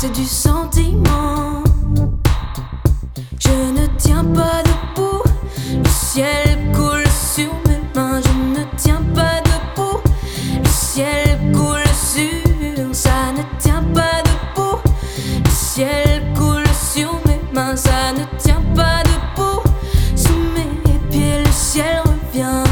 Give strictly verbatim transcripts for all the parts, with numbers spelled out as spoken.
c'est du sentiment. Je ne tiens pas debout, le ciel coule sur mes mains. Je ne tiens pas debout, le ciel coule sur. Ça ne tient pas debout, le ciel coule sur mes mains. Ça ne tient pas debout, sous mes pieds le ciel revient.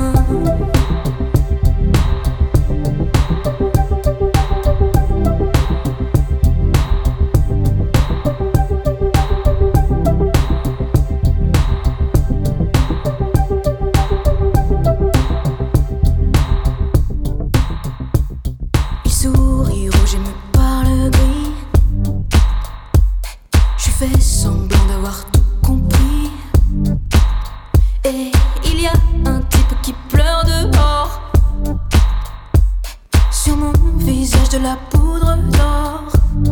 Souris rouge et me parle gris. Je fais semblant d'avoir tout compris. Et il y a un type qui pleure dehors. Sur mon visage de la poudre d'or.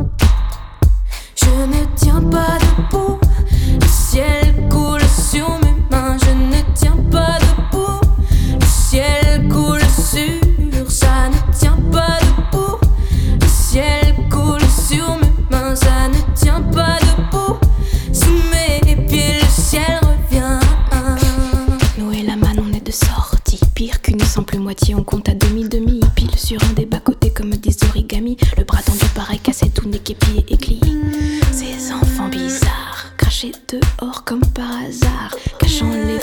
Je ne tiens pas debout, le ciel coule sur mes mains. Je ne tiens pas debout, le ciel coule sur. Ça ne tient pas debout, le ciel coule sur mes mains. Ça ne tient pas debout, sous mes pieds le ciel revient. Nous et la manne on est de sortie. Pire qu'une simple moitié, on compte à demi-demi. Pile sur un des bas-côtés comme des origamis. Le bras tendu pareil cassé tout nez képi et éclit. Ces enfants bizarres, crachés dehors comme par hasard, cachant les